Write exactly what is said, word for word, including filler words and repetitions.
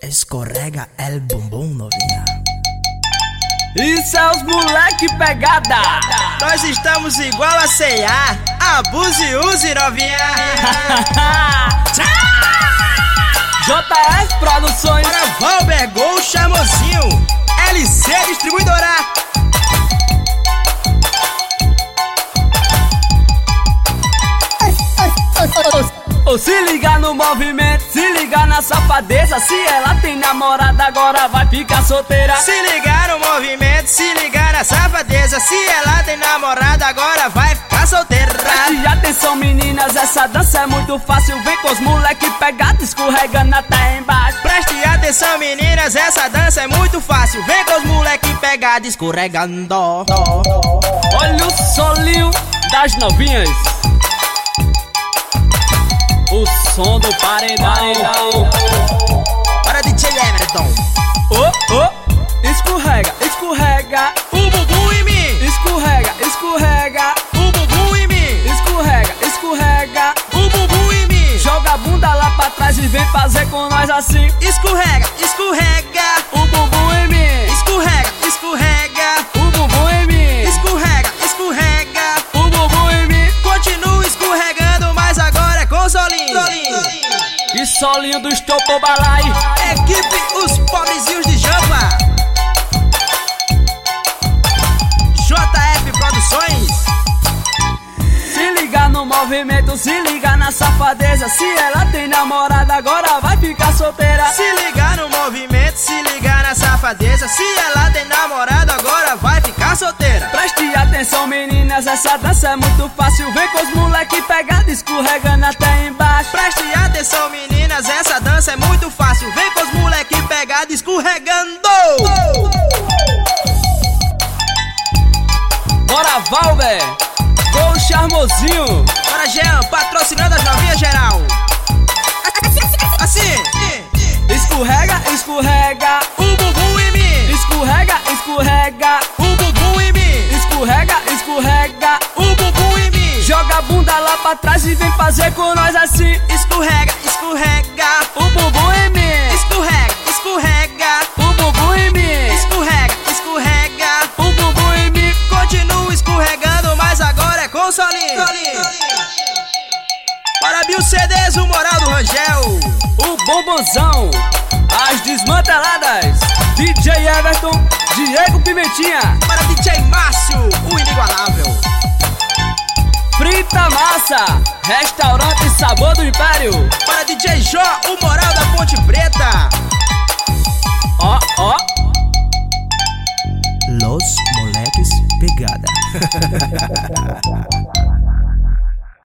Escorrega el bumbum, novinha. Isso é os moleque pegada. Nós estamos igual a C A. Abuse e use, novinha. J F Produções. Para Valber Gol Chamozinho. L C Distribuidora. Ou se ligar no movimento, se ligar na safadeza. Se ela tem namorada, agora vai ficar solteira. Se ligar no movimento, se ligar na safadeza. Se ela tem namorada, agora vai ficar solteira. Preste atenção, meninas, essa dança é muito fácil. Vem com os moleque pegado, escorregando até embaixo. Preste atenção, meninas, essa dança é muito fácil. Vem com os moleque pegado, escorregando. Olha o solinho das novinhas. O som do paredão. Para D J Everton. Oh, oh, escorrega, escorrega o bumbum em mim. Escorrega, escorrega o bumbum em mim. Escorrega, escorrega o bumbum em mim. Joga a bunda lá pra trás e vem fazer com nós assim. Escorrega, escorrega o bumbum em mim. Escorrega, escorrega o bumbum em mim. Escorrega, escorrega o bumbum em mim. Continua escorregando, mas agora é com solinho. E solinho do Estopou Balai. Equipe Os Pobrezinhos de Jampa. J F Produções. Se ligar no movimento, se ligar na safadeza. Se ela tem namorada, agora vai ficar solteira. Se ligar no movimento, se ligar na safadeza. Se ela tem namorada, agora vai ficar solteira. Preste atenção, meninas, essa dança é muito fácil. Vem com os moleque pegado, escorregando até embaixo. Preste atenção, meninas, essa dança é muito fácil. Vem com os moleque pegado, escorregando. Bora, Valber Gol Charmosinho. Bora, Jean, patrocinando as novinhas geral. Assim. Escorrega, escorrega o bumbum em mim. Escorrega, escorrega o bumbum em mim. Escorrega, escorrega o bumbum em mim. Joga a bunda lá pra trás e vem fazer com nós assim. Escorrega, escorrega o bumbum em mim. Escorrega, escorrega o bumbum em mim. Escorrega, escorrega o bumbum em mim. Continua escorregando, mas agora é com solinho. Para Bill C Ds, o Moral do Rangel. O bombonzão, as desmanteladas. D J Everton, Diego Pimentinha. Para D J Márcio, o inigualável. Frita Massa, Restaurante Sabor do Império. Para D J Jó, o Moral da Ponte Preta. Ó, ó. Los moleques pegada.